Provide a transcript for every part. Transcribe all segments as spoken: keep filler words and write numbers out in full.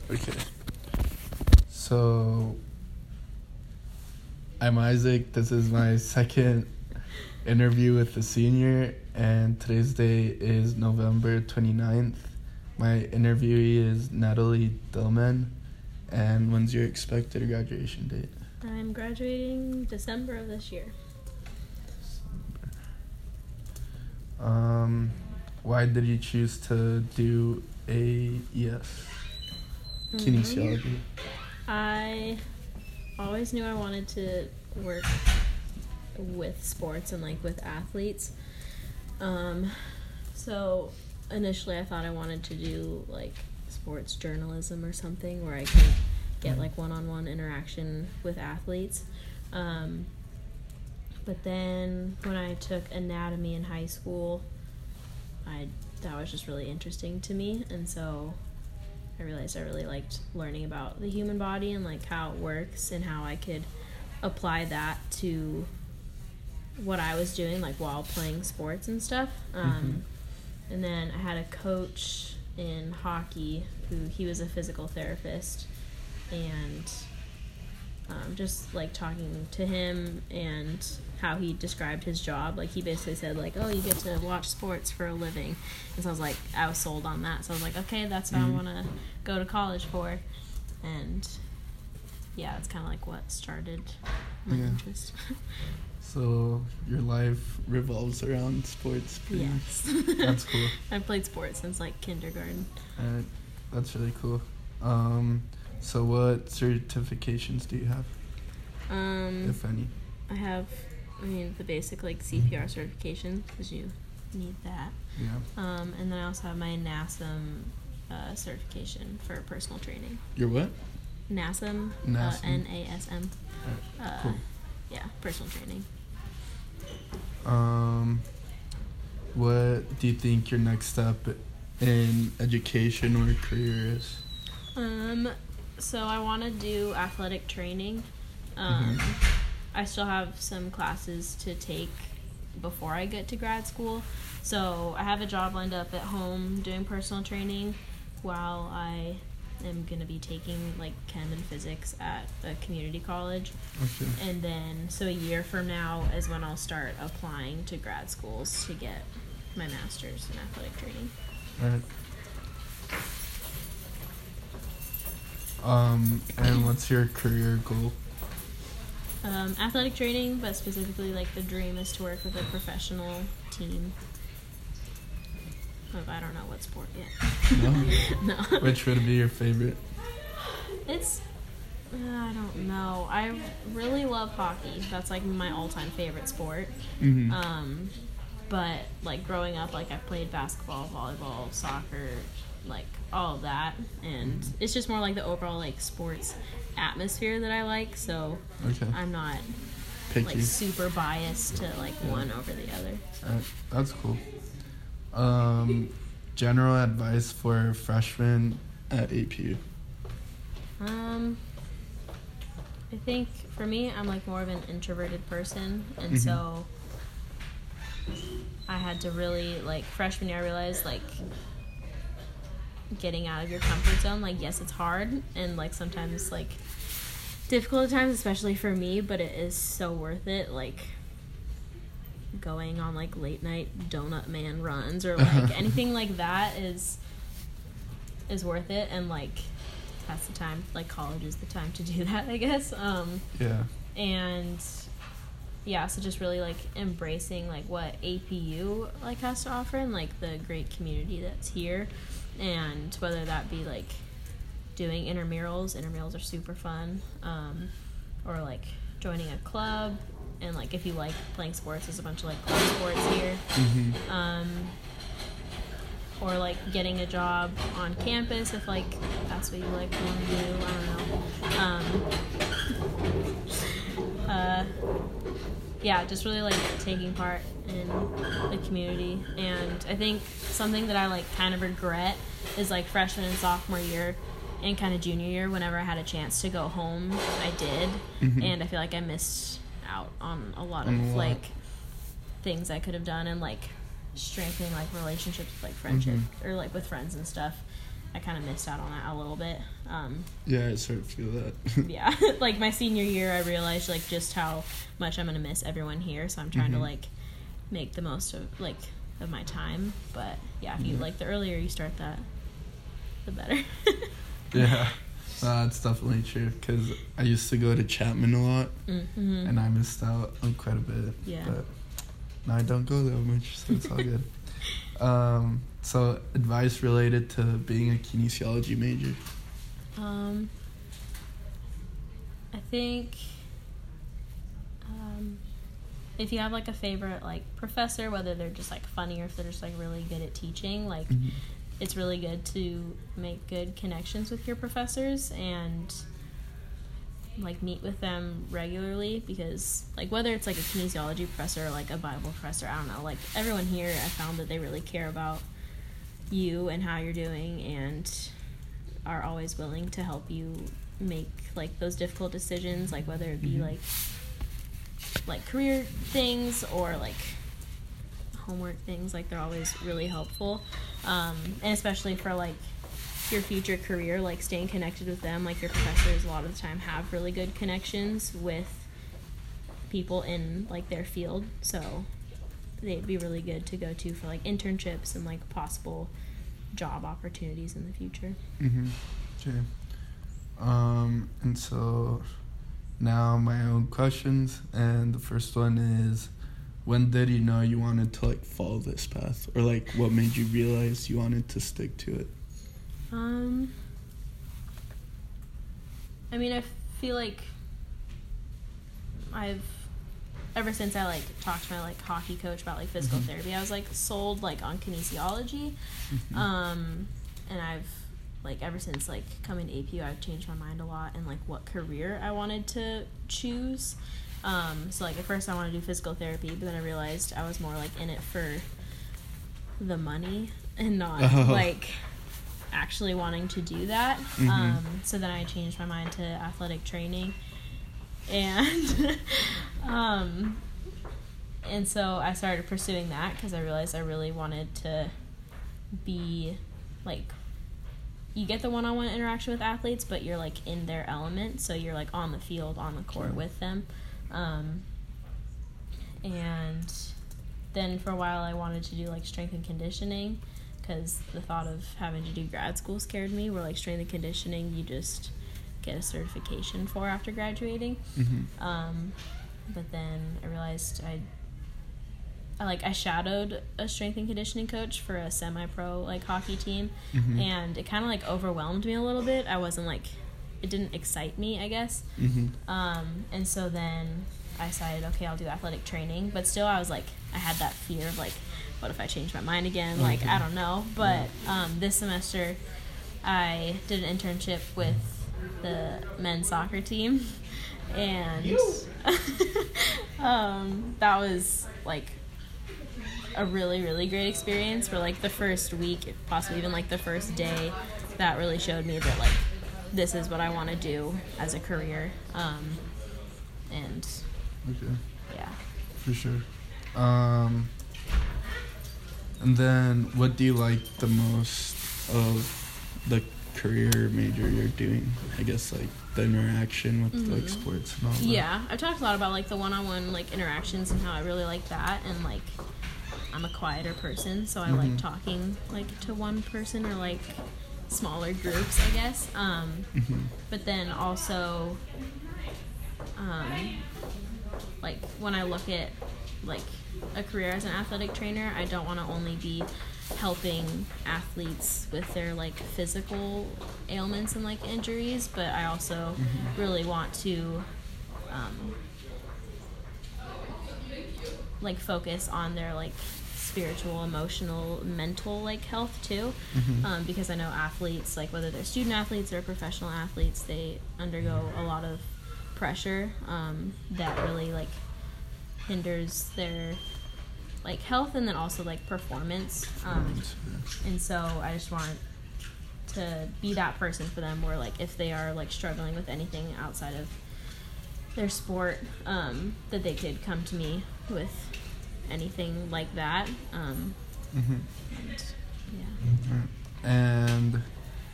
Okay. So, I'm Isaac. This is my second interview with the senior, and today's day is November twenty-ninth. My interviewee is Natalie Dillman. And when's your expected graduation date? I'm graduating December of this year. Um, why did you choose to do A E S? Kinesiology. Mm-hmm. I always knew I wanted to work with sports and like with athletes. Um, so initially I thought I wanted to do like sports journalism or something where I could get like one-on-one interaction with athletes. Um, but then when I took anatomy in high school, I that was just really interesting to me, and so I realized I really liked learning about the human body and like how it works and how I could apply that to what I was doing like while playing sports and stuff. Um, mm-hmm. And then I had a coach in hockey who he was a physical therapist, and um, just like talking to him and how he described his job, like he basically said like, oh, you get to watch sports for a living. And so I was like, I was sold on that. So I was like, okay, that's what mm-hmm. I want to go to college for. And yeah, that's kind of like what started my yeah. interest. So your life revolves around sports? Yes. That's cool. I've played sports since like kindergarten. Alright, that's really cool. Um, so what certifications do you have, um, if any? I have, I mean, the basic like C P R certification, because you need that. Yeah. Um, and then I also have my NASM uh, certification for personal training. Your what? NASM. NASM. Uh, N A S M. Right. Uh, cool. Yeah, personal training. Um, what do you think your next step in education or career is? Um, so I want to do athletic training. Um, mm-hmm. I still have some classes to take before I get to grad school. So I have a job lined up at home doing personal training while I am going to be taking like chem and physics at a community college. Okay. And then, so a year from now is when I'll start applying to grad schools to get my master's in athletic training. All right. Um, and what's your career goal? Um, athletic training, but specifically, like, the dream is to work with a professional team. Of, I don't know what sport yet. No? No. Which would be your favorite? It's, uh, I don't know. I really love hockey. That's, like, my all-time favorite sport. Mm-hmm. Um, but, like, growing up, like, I've played basketball, volleyball, soccer, like, all of that. And mm-hmm. it's just more, like, the overall, like, sports atmosphere that I like, so okay. I'm not picky, like super biased to like yeah. one over the other. Right. That's cool. Um, general advice for freshmen at A P U? Um, I think for me, I'm like more of an introverted person, and mm-hmm. so I had to really like freshman year I realized like getting out of your comfort zone, like yes it's hard and like sometimes like difficult at times, especially for me, but it is so worth it. Like going on like late night donut man runs or like anything like that is is worth it, and like that's the time, like college is the time to do that, I guess. Um yeah and yeah, so just really like embracing like what A P U like has to offer and like the great community that's here. And whether that be, like, doing intramurals. Intramurals are super fun. Um, or, like, joining a club. And, like, if you like playing sports, there's a bunch of, like, club sports here. Mm-hmm. Um, or, like, getting a job on campus if, like, that's what you, like, want to do. I don't know. Um, uh, yeah, just really, like, taking part in the community. And I think something that I like kind of regret is like freshman and sophomore year and kind of junior year, whenever I had a chance to go home, I did. Mm-hmm. And I feel like I missed out on a lot of a lot. like things I could have done and like strengthening like relationships with like friendship mm-hmm. or like with friends and stuff. I kind of missed out on that a little bit. Um, yeah, I sort of feel that. yeah, like my senior year, I realized like just how much I'm gonna miss everyone here. So I'm trying mm-hmm. to like make the most of like of my time. But yeah, if you mm-hmm. like the earlier you start that, the better. yeah, uh, that's definitely true. Because I used to go to Chapman a lot, mm-hmm. and I missed out on quite a bit. Yeah. But now I don't go that much, so it's all good. Um, so advice related to being a kinesiology major. Um, I think um, if you have like a favorite like professor, whether they're just like funny or if they're just like really good at teaching, like mm-hmm. it's really good to make good connections with your professors and like meet with them regularly, because like whether it's like a kinesiology professor or like a Bible professor, I don't know, like everyone here I found that they really care about you and how you're doing and are always willing to help you make like those difficult decisions, like whether it be mm-hmm. like like career things or like homework things. Like they're always really helpful, um, and especially for like your future career, like staying connected with them. Like your professors a lot of the time have really good connections with people in like their field, so they'd be really good to go to for like internships and like possible job opportunities in the future. Mm-hmm. Okay. Um, and so now my own questions, and the first one is, when did you know you wanted to like follow this path, or like what made you realize you wanted to stick to it? Um, I mean, I feel like I've, ever since I, like, talked to my, like, hockey coach about, like, physical mm-hmm. therapy, I was, like, sold, like, on kinesiology. Mm-hmm. Um, and I've, like, ever since, like, coming to A P U, I've changed my mind a lot in, like, what career I wanted to choose. Um, so, like, at first I wanted to do physical therapy, but then I realized I was more, like, in it for the money and not, oh. like... actually wanting to do that. Mm-hmm. Um, so then I changed my mind to athletic training, and um, and so I started pursuing that because I realized I really wanted to be like, you get the one-on-one interaction with athletes, but you're like in their element, so you're like on the field, on the court with them. Um, and then for a while I wanted to do like strength and conditioning, because the thought of having to do grad school scared me, where like strength and conditioning you just get a certification for after graduating. Mm-hmm. Um, but then I realized I, I like I shadowed a strength and conditioning coach for a semi-pro like hockey team, mm-hmm. and it kind of like overwhelmed me a little bit. I wasn't like, it didn't excite me, I guess. Mm-hmm. Um, and so then I decided, okay, I'll do athletic training, but still I was like, I had that fear of like, what if I change my mind again? Like, I don't know. But um, this semester, I did an internship with the men's soccer team, and um, that was, like, a really, really great experience for, like, the first week, possibly even, like, the first day. That really showed me that, like, this is what I want to do as a career. Um, and, okay. yeah. For sure. Um... And then, what do you like the most of the career major you're doing? I guess, like, the interaction with, mm-hmm. like, sports and all that. Yeah, I've talked a lot about, like, the one-on-one, like, interactions and how I really like that. And, like, I'm a quieter person, so I mm-hmm. like talking, like, to one person or, like, smaller groups, I guess. Um, mm-hmm. But then also, um, like, when I look at, like, a career as an athletic trainer, I don't want to only be helping athletes with their like physical ailments and like injuries, but I also mm-hmm. really want to um, like focus on their like spiritual, emotional, mental like health too, mm-hmm. um, because I know athletes, like whether they're student athletes or professional athletes, they undergo a lot of pressure um, that really like hinders their like health and then also like performance, um, and so I just want to be that person for them, where like if they are like struggling with anything outside of their sport, um, that they could come to me with anything like that. Um, mm-hmm. and, yeah. And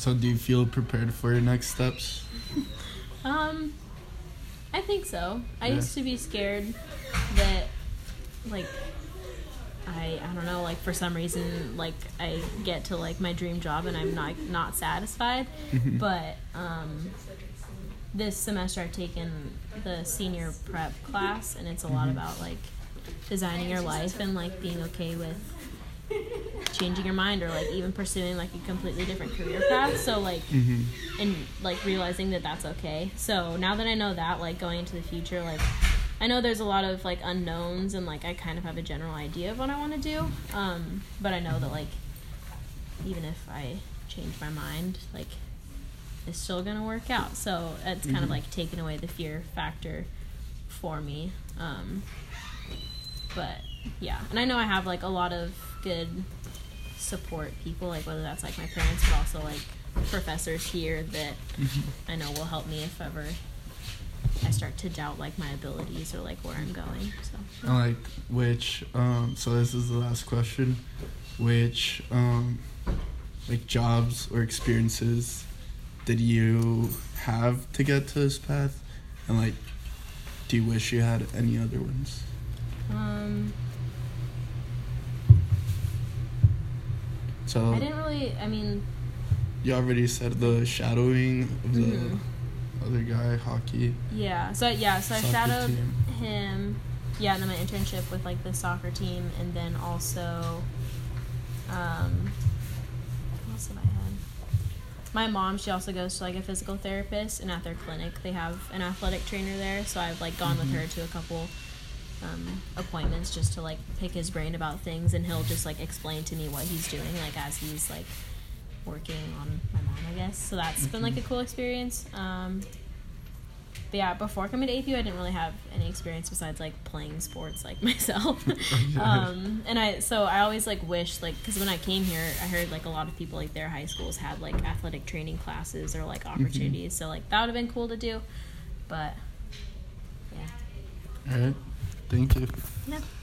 So do you feel prepared for your next steps? Um, I think so. I Yeah. used to be scared that, like, I I don't know, like, for some reason, like, I get to, like, my dream job and I'm not not satisfied. Mhm. But um, this semester I've taken the senior prep class, and it's a lot Mhm. about, like, designing your life and, like, being okay with changing your mind or, like, even pursuing, like, a completely different career path. So, like, Mhm. and, like, realizing that that's okay. So now that I know that, like, going into the future, like, I know there's a lot of, like, unknowns, and, like, I kind of have a general idea of what I want to do. Um, but I know that, like, even if I change my mind, like, it's still gonna work out. So it's kind Mhm. of like taking away the fear factor for me. Um, but yeah, and I know I have, like, a lot of good support people, like, whether that's, like, my parents, but also, like, professors here that Mhm. I know will help me if ever I start to doubt, like, my abilities or, like, where I'm going. So And like which um so this is the last question. Which um like jobs or experiences did you have to get to this path? And like do you wish you had any other ones? um So I didn't really I mean you already said the shadowing of the Mhm. other guy, hockey. yeah so yeah so I Soccer shadowed team. him, yeah, and then my internship with, like, the soccer team, and then also um what else have I had? My mom, she also goes to, like, a physical therapist, and at their clinic they have an athletic trainer there, so I've, like, gone Mhm. with her to a couple um, appointments just to, like, pick his brain about things, and he'll just, like, explain to me what he's doing, like, as he's, like, working on my mom, I guess. So that's been, like, a cool experience. Um, but yeah, before coming to A P U, I didn't really have any experience besides, like, playing sports, like, myself. um, and I, so I always, like, wish, like, because when I came here, I heard, like, a lot of people, like, their high schools had, like, athletic training classes or, like, opportunities. So, like, that would have been cool to do. But, yeah. All right. Thank you. Yeah.